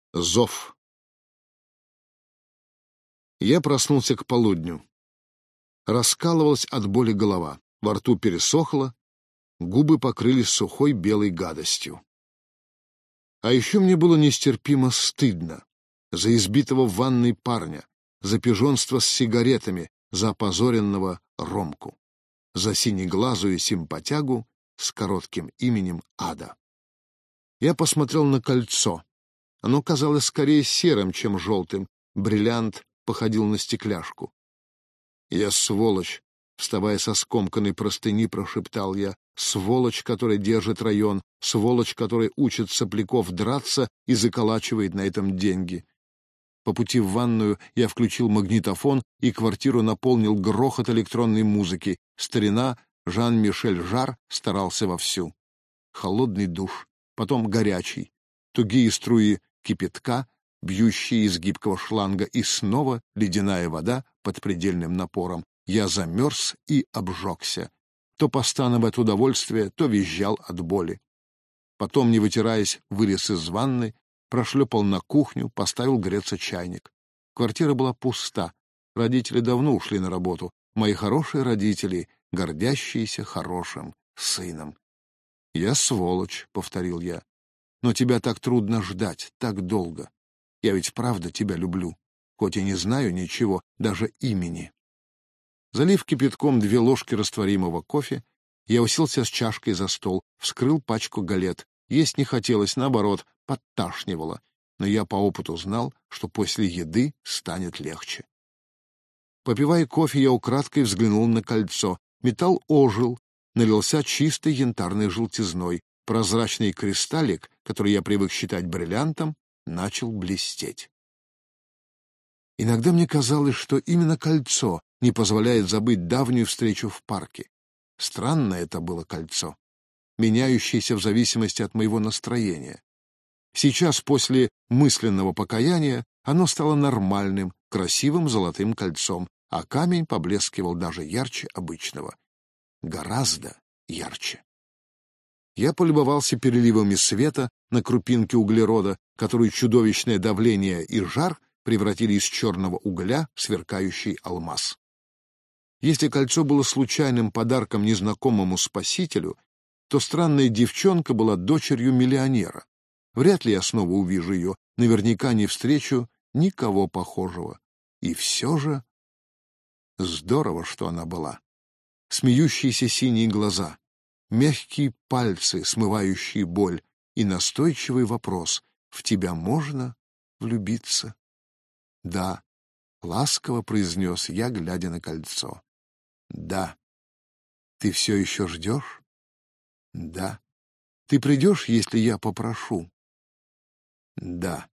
Зов. Я проснулся к полудню. Раскалывалась от боли голова, во рту пересохло, губы покрылись сухой белой гадостью. А еще мне было нестерпимо стыдно за избитого в ванной парня, за пижонство с сигаретами, за опозоренного Ромку, за синеглазую симпатягу с коротким именем Ада. Я посмотрел на кольцо. Оно казалось скорее серым, чем желтым. Бриллиант походил на стекляшку. «Я сволочь!» — вставая со скомканной простыни, прошептал я. «Сволочь, которая держит район, сволочь, которая учит сопляков драться и заколачивает на этом деньги». По пути в ванную я включил магнитофон, и квартиру наполнил грохот электронной музыки. Старина Жан-Мишель Жар старался вовсю. Холодный душ, потом горячий, тугие струи кипятка, бьющие из гибкого шланга, и снова ледяная вода под предельным напором. Я замерз и обжегся. То постановая от удовольствия, то визжал от боли. Потом, не вытираясь, вылез из ванны, прошлепал на кухню, поставил греться чайник. Квартира была пуста. Родители давно ушли на работу. Мои хорошие родители, гордящиеся хорошим сыном. «Я сволочь», — повторил я. «Но тебя так трудно ждать, так долго. Я ведь правда тебя люблю, хоть и не знаю ничего, даже имени». Залив кипятком 2 ложки растворимого кофе, я уселся с чашкой за стол, вскрыл пачку галет. Есть не хотелось, наоборот, подташнивало. Но я по опыту знал, что после еды станет легче. Попивая кофе, я украдкой взглянул на кольцо. Металл ожил, налился чистой янтарной желтизной. Прозрачный кристаллик, который я привык считать бриллиантом, начал блестеть. Иногда мне казалось, что именно кольцо не позволяет забыть давнюю встречу в парке. Странное это было кольцо, меняющееся в зависимости от моего настроения. Сейчас, после мысленного покаяния, оно стало нормальным, красивым золотым кольцом, а камень поблескивал даже ярче обычного. Гораздо ярче. Я полюбовался переливами света на крупинке углерода, которую чудовищное давление и жар превратили из черного угля в сверкающий алмаз. Если кольцо было случайным подарком незнакомому спасителю, то странная девчонка была дочерью миллионера. Вряд ли я снова увижу ее, наверняка не встречу никого похожего. И все же здорово, что она была. Смеющиеся синие глаза, мягкие пальцы, смывающие боль, и настойчивый вопрос: «В тебя можно влюбиться?» «Да», — ласково произнес я, глядя на кольцо. «Да». «Ты все еще ждешь?» «Да». «Ты придешь, если я попрошу?» «Да».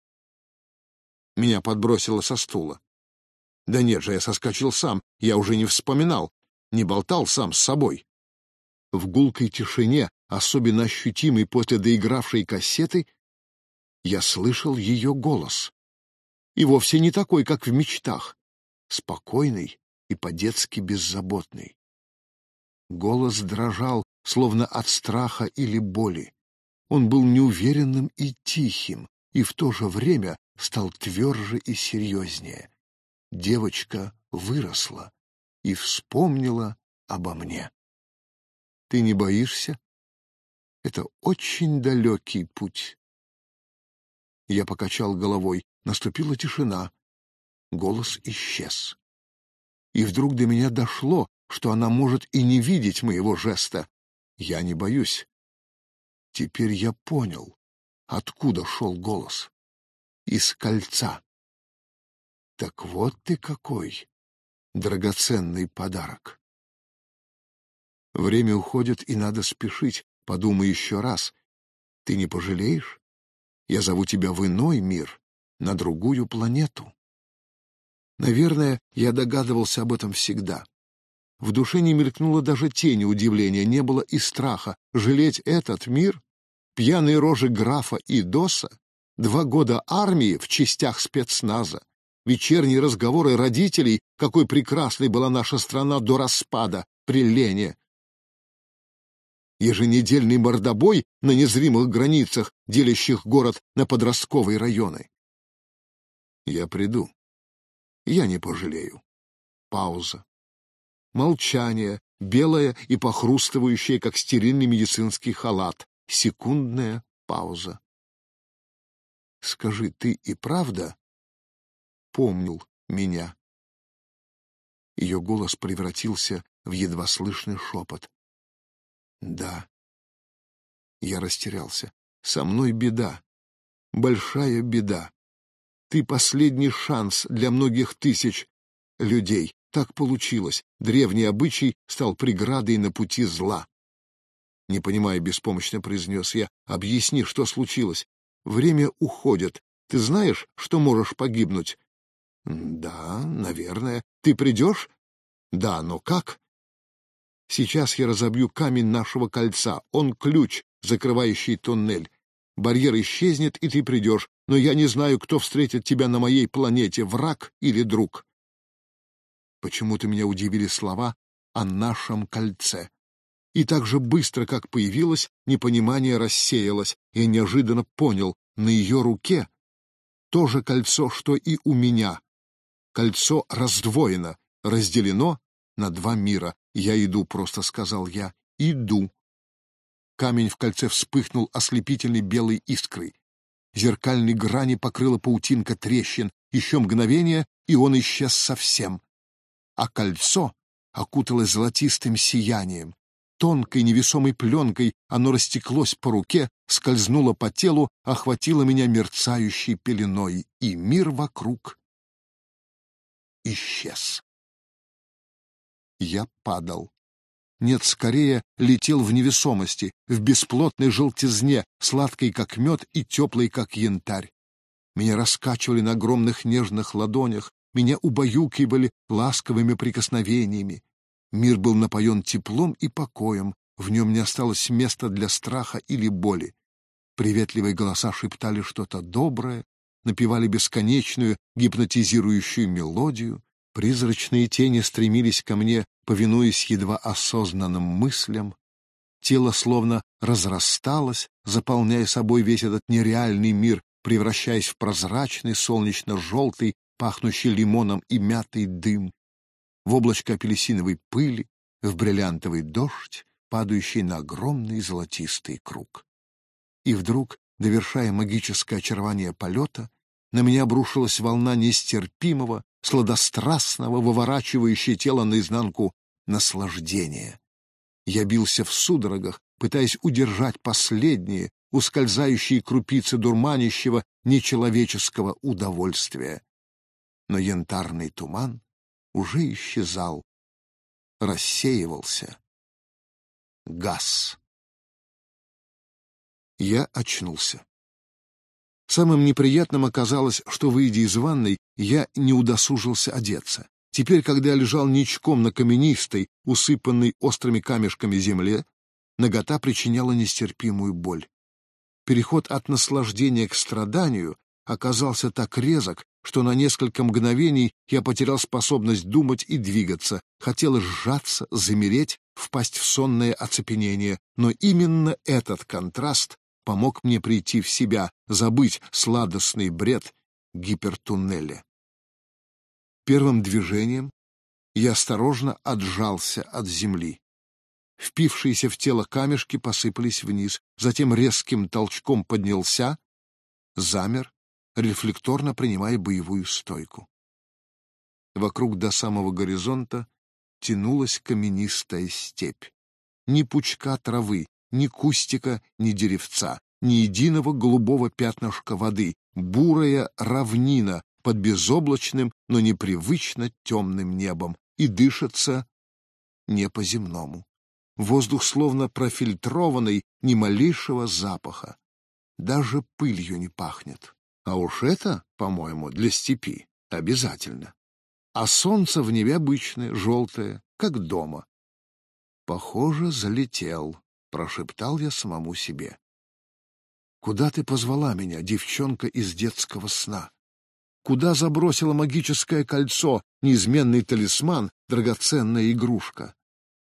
Меня подбросило со стула. Да нет же, я соскочил сам, я уже не вспоминал, не болтал сам с собой. В гулкой тишине, особенно ощутимой после доигравшей кассеты, я слышал ее голос. И вовсе не такой, как в мечтах, спокойный и по-детски беззаботный. Голос дрожал, словно от страха или боли. Он был неуверенным и тихим, и в то же время стал тверже и серьезнее. Девочка выросла и вспомнила обо мне. «Ты не боишься? Это очень далекий путь». Я покачал головой. Наступила тишина. Голос исчез. И вдруг до меня дошло, что она может и не видеть моего жеста. Я не боюсь. Теперь я понял, откуда шел голос. Из кольца. Так вот ты какой драгоценный подарок. Время уходит, и надо спешить. Подумай еще раз. Ты не пожалеешь? Я зову тебя в иной мир, на другую планету. Наверное, я догадывался об этом всегда. В душе не мелькнуло даже тени удивления, не было и страха. Жалеть этот мир? Пьяные рожи графа и Доса? 2 года армии в частях спецназа? Вечерние разговоры родителей, какой прекрасной была наша страна до распада при Лене? еженедельный мордобой на незримых границах, делящих город на подростковые районы. Я приду. Я не пожалею. Пауза. Молчание, белое и похрустывающее, как стерильный медицинский халат. Секундная пауза. Скажи, ты и правда помнил меня? Ее голос превратился в едва слышный шепот. Да. Я растерялся. Со мной беда. Большая беда. Ты последний шанс для многих тысяч людей. Так получилось. Древний обычай стал преградой на пути зла. Не понимая, беспомощно произнес я. Объясни, что случилось. Время уходит. Ты знаешь, что можешь погибнуть? Да, наверное. Ты придешь? Да, но как? Сейчас я разобью камень нашего кольца. Он ключ, закрывающий туннель. Барьер исчезнет, и ты придешь. Но я не знаю, кто встретит тебя на моей планете, враг или друг. Почему-то меня удивили слова о нашем кольце. И так же быстро, как появилось, непонимание рассеялось. Я неожиданно понял, на ее руке то же кольцо, что и у меня. Кольцо раздвоено, разделено на два мира. «Я иду», — просто сказал я. «Иду». Камень в кольце вспыхнул ослепительной белой искрой. Зеркальной грани покрыла паутинка трещин. Еще мгновение, и он исчез совсем. А кольцо окуталось золотистым сиянием. Тонкой невесомой пленкой оно растеклось по руке, скользнуло по телу, охватило меня мерцающей пеленой, и мир вокруг исчез. Я падал. Нет, скорее летел в невесомости, в бесплотной желтизне, сладкой, как мед, и теплой, как янтарь. Меня раскачивали на огромных нежных ладонях, меня убаюкивали ласковыми прикосновениями. Мир был напоен теплом и покоем, в нем не осталось места для страха или боли. Приветливые голоса шептали что-то доброе, напевали бесконечную гипнотизирующую мелодию. Призрачные тени стремились ко мне, повинуясь едва осознанным мыслям. Тело словно разрасталось, заполняя собой весь этот нереальный мир, превращаясь в прозрачный, солнечно-желтый, пахнущий лимоном и мятой дым, в облачко апельсиновой пыли, в бриллиантовый дождь, падающий на огромный золотистый круг. И вдруг, довершая магическое очарование полета, на меня обрушилась волна нестерпимого, сладострастного, выворачивающего тело наизнанку наслаждения. Я бился в судорогах, пытаясь удержать последние, ускользающие крупицы дурманящего нечеловеческого удовольствия. Но янтарный туман уже исчезал, рассеивался, гас. Я очнулся. Самым неприятным оказалось, что, выйдя из ванной, я не удосужился одеться. Теперь, когда я лежал ничком на каменистой, усыпанной острыми камешками земле, нагота причиняла нестерпимую боль. Переход от наслаждения к страданию оказался так резок, что на несколько мгновений я потерял способность думать и двигаться, хотелось сжаться, замереть, впасть в сонное оцепенение, но именно этот контраст помог мне прийти в себя, забыть сладостный бред гипертуннеля. Первым движением я осторожно отжался от земли. Впившиеся в тело камешки посыпались вниз, затем резким толчком поднялся, замер, рефлекторно принимая боевую стойку. Вокруг до самого горизонта тянулась каменистая степь. Ни пучка травы, ни кустика, ни деревца, ни единого голубого пятнышка воды, бурая равнина под безоблачным, но непривычно темным небом, и дышится не по-земному. Воздух словно профильтрованный, ни малейшего запаха. Даже пылью не пахнет. А уж это, по-моему, для степи обязательно. А солнце в небе обычное, желтое, как дома. Похоже, залетел, прошептал я самому себе. Куда ты позвала меня, девчонка из детского сна? Куда забросила магическое кольцо, неизменный талисман, драгоценная игрушка?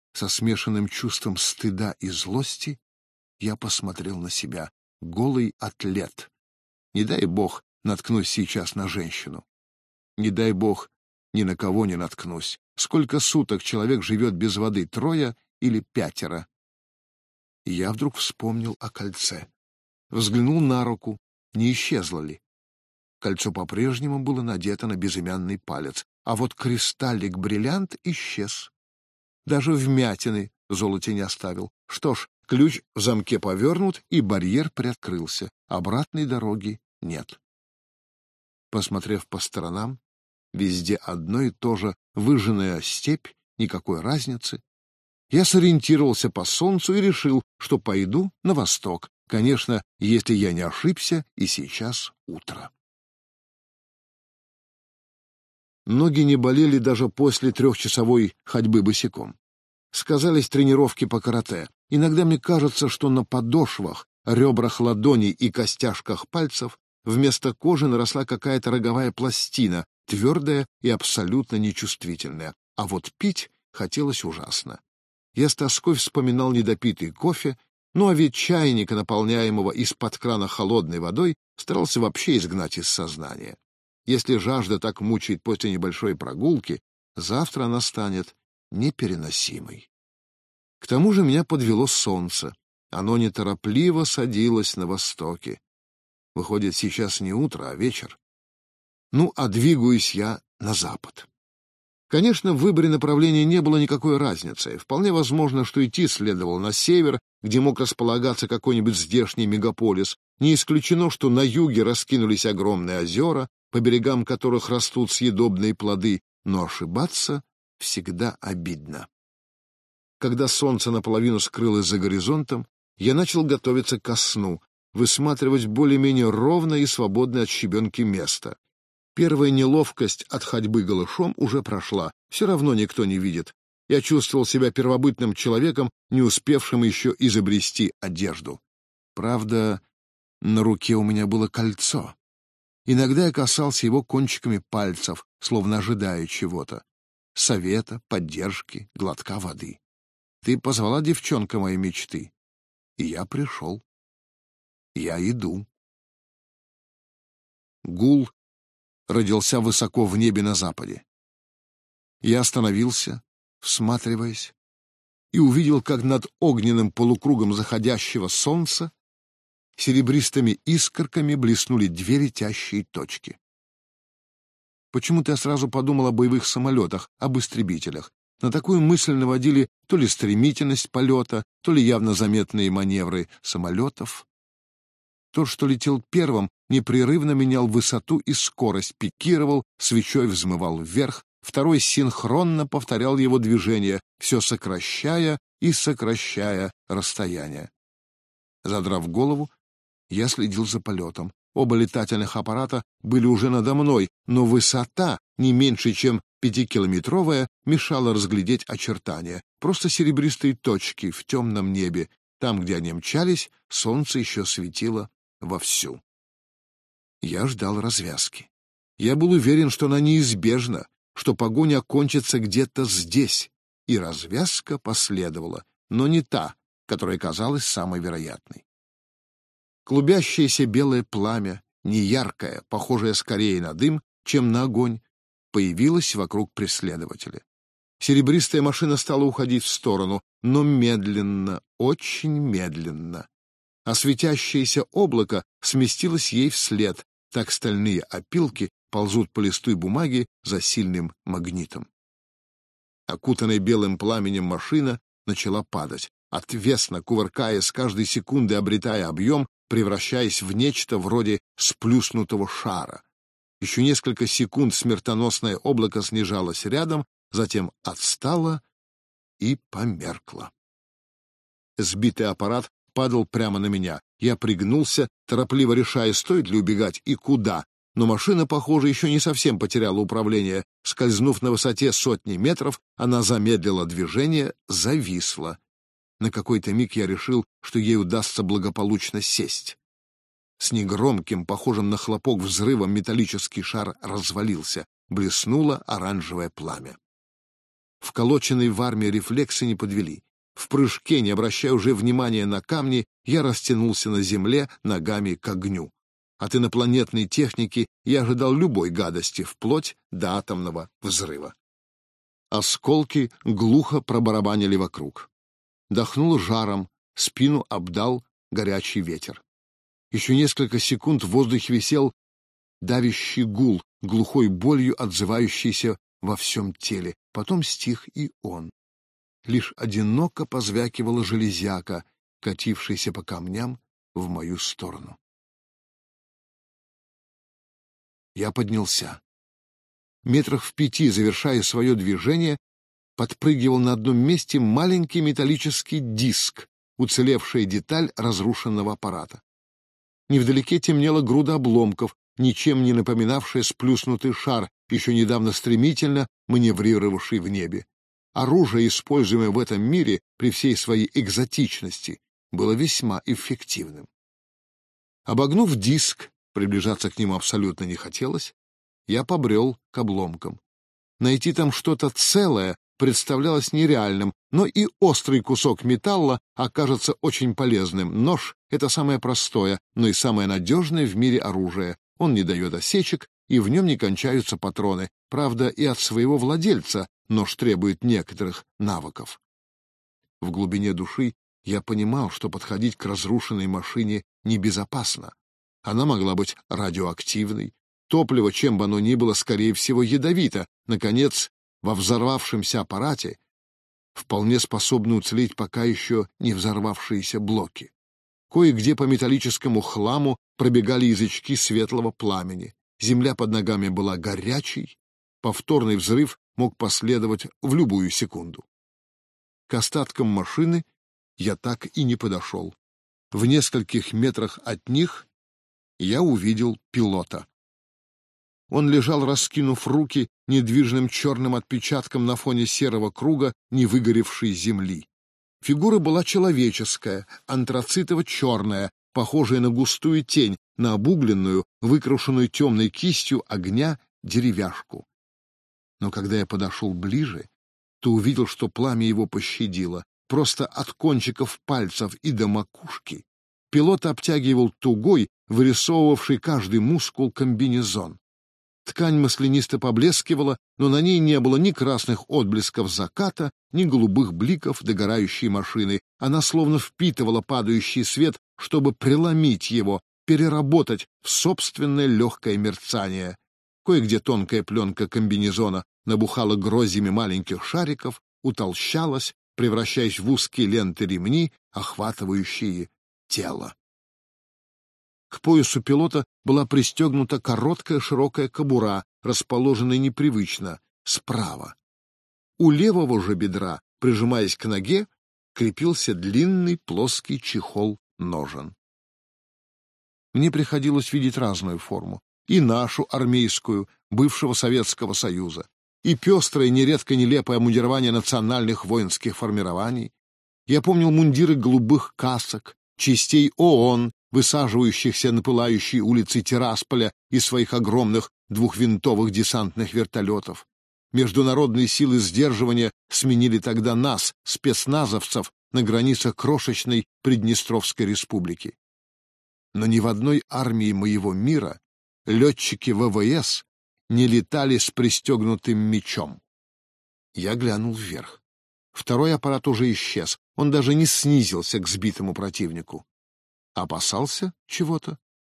Со смешанным чувством стыда и злости я посмотрел на себя. Голый атлет. Не дай бог наткнусь сейчас на женщину. Не дай бог ни на кого не наткнусь. Сколько суток человек живет без воды, 3 или 5? И я вдруг вспомнил о кольце. Взглянул на руку, не исчезло ли. Кольцо по-прежнему было надето на безымянный палец, а вот кристаллик-бриллиант исчез. Даже вмятины в золоте не оставил. Что ж, ключ в замке повернут, и барьер приоткрылся. Обратной дороги нет. Посмотрев по сторонам, везде одно и то же: выжженная степь, никакой разницы. Я сориентировался по солнцу и решил, что пойду на восток. Конечно, если я не ошибся, и сейчас утро. Ноги не болели даже после 3-часовой ходьбы босиком. Сказались тренировки по карате. Иногда мне кажется, что на подошвах, ребрах ладоней и костяшках пальцев вместо кожи наросла какая-то роговая пластина, твердая и абсолютно нечувствительная. А вот пить хотелось ужасно. Я с тоской вспоминал недопитый кофе, а ведь чайника, наполняемого из-под крана холодной водой, старался вообще изгнать из сознания. Если жажда так мучает после небольшой прогулки, завтра она станет непереносимой. К тому же меня подвело солнце. Оно неторопливо садилось на востоке. Выходит, сейчас не утро, а вечер. А двигаюсь я на запад. Конечно, в выборе направления не было никакой разницы. Вполне возможно, что идти следовало на север, где мог располагаться какой-нибудь здешний мегаполис. Не исключено, что на юге раскинулись огромные озера, по берегам которых растут съедобные плоды, но ошибаться всегда обидно. Когда солнце наполовину скрылось за горизонтом, я начал готовиться ко сну, высматривать более-менее ровное и свободное от щебенки место. Первая неловкость от ходьбы голышом уже прошла, все равно никто не видит. Я чувствовал себя первобытным человеком, не успевшим еще изобрести одежду. Правда, на руке у меня было кольцо. Иногда я касался его кончиками пальцев, словно ожидая чего-то. Совета, поддержки, глотка воды. Ты позвала, девчонка, моей мечты. И я пришел. Я иду. Гул родился высоко в небе на западе. Я остановился, всматриваясь, и увидел, как над огненным полукругом заходящего солнца серебристыми искорками блеснули 2 летящие точки. Почему-то я сразу подумал о боевых самолетах, об истребителях. На такую мысль наводили то ли стремительность полета, то ли явно заметные маневры самолетов. Тот, что летел первым, непрерывно менял высоту и скорость, пикировал, свечой взмывал вверх, второй синхронно повторял его движение, все сокращая и сокращая расстояние. Задрав голову, я следил за полетом. Оба летательных аппарата были уже надо мной, но высота, не меньше чем 5-километровая, мешала разглядеть очертания. Просто серебристые точки в темном небе. Там, где они мчались, солнце еще светило вовсю. Я ждал развязки. Я был уверен, что она неизбежна, что погоня окончится где-то здесь. И развязка последовала, но не та, которая казалась самой вероятной. Клубящееся белое пламя, неяркое, похожее скорее на дым, чем на огонь, появилось вокруг преследователя. Серебристая машина стала уходить в сторону, но медленно, очень медленно. А светящееся облако сместилось ей вслед, так стальные опилки ползут по листу бумаги за сильным магнитом. Окутанная белым пламенем машина начала падать, отвесно кувыркаясь, с каждой секунды обретая объем, превращаясь в нечто вроде сплюснутого шара. Еще несколько секунд смертоносное облако снижалось рядом, затем отстало и померкло. Сбитый аппарат падал прямо на меня. Я пригнулся, торопливо решая, стоит ли убегать и куда, но машина, похоже, еще не совсем потеряла управление. Скользнув на высоте сотни метров, она замедлила движение, зависла. На какой-то миг я решил, что ей удастся благополучно сесть. С негромким, похожим на хлопок взрывом, металлический шар развалился. Блеснуло оранжевое пламя. Вколоченные в армии рефлексы не подвели. В прыжке, не обращая уже внимания на камни, я растянулся на земле ногами к огню. От инопланетной техники я ожидал любой гадости, вплоть до атомного взрыва. Осколки глухо пробарабанили вокруг. Дохнуло жаром, спину обдал горячий ветер. Еще несколько секунд в воздухе висел давящий гул, глухой болью отзывающийся во всем теле. Потом стих и он. Лишь одиноко позвякивала железяка, катившаяся по камням в мою сторону. Я поднялся. Метрах в 5, завершая свое движение, подпрыгивал на одном месте маленький металлический диск, уцелевшая деталь разрушенного аппарата. Невдалеке темнела груда обломков, ничем не напоминавшая сплюснутый шар, еще недавно стремительно маневрировавший в небе. Оружие, используемое в этом мире при всей своей экзотичности, было весьма эффективным. Обогнув диск, приближаться к нему абсолютно не хотелось, я побрел к обломкам. Найти там что-то целое представлялось нереальным, но и острый кусок металла окажется очень полезным. Нож — это самое простое, но и самое надежное в мире оружие. Он не дает осечек, и в нем не кончаются патроны. Правда, и от своего владельца нож требует некоторых навыков. В глубине души я понимал, что подходить к разрушенной машине небезопасно. Она могла быть радиоактивной. Топливо, чем бы оно ни было, скорее всего, ядовито. Наконец, во взорвавшемся аппарате вполне способны уцелеть пока еще не взорвавшиеся блоки. Кое-где по металлическому хламу пробегали язычки светлого пламени. Земля под ногами была горячей. Повторный взрыв мог последовать в любую секунду. К остаткам машины я так и не подошел. В нескольких метрах от них я увидел пилота. Он лежал, раскинув руки, недвижным черным отпечатком на фоне серого круга невыгоревшей земли. Фигура была человеческая, антрацитово-черная, похожая на густую тень, на обугленную, выкрашенную темной кистью огня деревяшку. Но когда я подошел ближе, то увидел, что пламя его пощадило. Просто от кончиков пальцев и до макушки пилот обтягивал тугой, вырисовывавший каждый мускул комбинезон. Ткань маслянисто поблескивала, но на ней не было ни красных отблесков заката, ни голубых бликов догорающей машины. Она словно впитывала падающий свет, чтобы преломить его, переработать в собственное легкое мерцание. Кое-где тонкая пленка комбинезона набухала гроздями маленьких шариков, утолщалась, превращаясь в узкие ленты ремни, охватывающие тело. К поясу пилота была пристегнута короткая широкая кобура, расположенная непривычно, справа. У левого же бедра, прижимаясь к ноге, крепился длинный плоский чехол ножен. Мне приходилось видеть разную форму. И нашу, армейскую, бывшего Советского Союза, и пестрое, нередко нелепое обмундирование национальных воинских формирований. Я помнил мундиры голубых касок, частей ООН, высаживающихся на пылающей улице Тирасполя из своих огромных двухвинтовых десантных вертолетов. Международные силы сдерживания сменили тогда нас, спецназовцев, на границах крошечной Приднестровской республики. Но ни в одной армии моего мира летчики ВВС не летали с пристегнутым мечом. Я глянул вверх. Второй аппарат уже исчез, он даже не снизился к сбитому противнику. Опасался чего-то?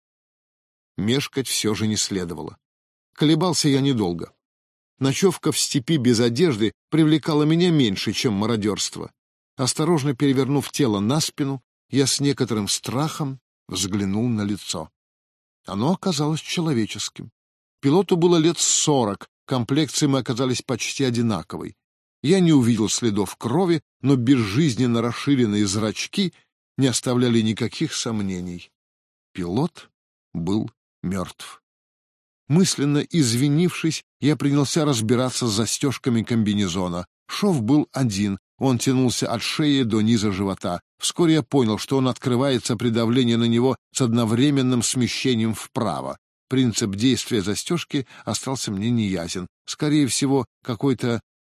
Мешкать все же не следовало. Колебался я недолго. Ночевка в степи без одежды привлекала меня меньше, чем мародерство. Осторожно перевернув тело на спину, я с некоторым страхом взглянул на лицо. Оно оказалось человеческим. Пилоту было лет 40, комплекции мы оказались почти одинаковой. Я не увидел следов крови, но безжизненно расширенные зрачки не оставляли никаких сомнений. Пилот был мертв. Мысленно извинившись, я принялся разбираться с застежками комбинезона. Шов был один, он тянулся от шеи до низа живота. Вскоре я понял, что он открывается при давлении на него с одновременным смещением вправо. Принцип действия застежки остался мне неясен. Скорее всего, какой-то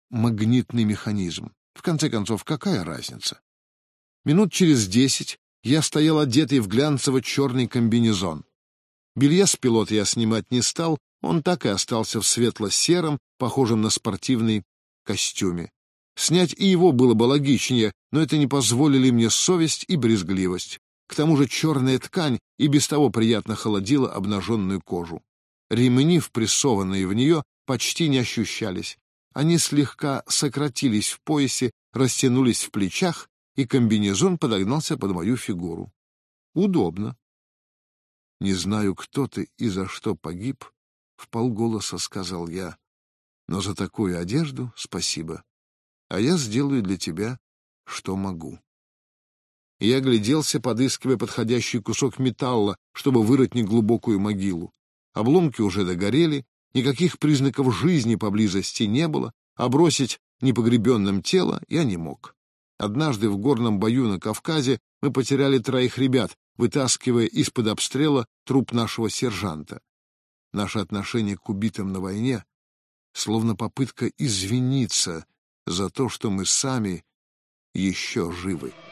магнитный механизм. В конце концов, какая разница? Минут через 10 я стоял одетый в глянцево-черный комбинезон. Белье с пилота я снимать не стал, он так и остался в светло-сером, похожем на спортивный костюме. Снять и его было бы логичнее, но это не позволили мне совесть и брезгливость. К тому же черная ткань и без того приятно холодила обнаженную кожу. Ремни, впрессованные в нее, почти не ощущались. Они слегка сократились в поясе, растянулись в плечах, и комбинезон подогнался под мою фигуру. Удобно. «Не знаю, кто ты и за что погиб», — вполголоса сказал я, — «но за такую одежду спасибо, а я сделаю для тебя, что могу». Я огляделся, подыскивая подходящий кусок металла, чтобы вырыть неглубокую могилу. Обломки уже догорели, никаких признаков жизни поблизости не было, а бросить непогребенным тело я не мог. Однажды в горном бою на Кавказе мы потеряли 3 ребят, вытаскивая из-под обстрела труп нашего сержанта. Наше отношение к убитым на войне словно попытка извиниться за то, что мы сами еще живы.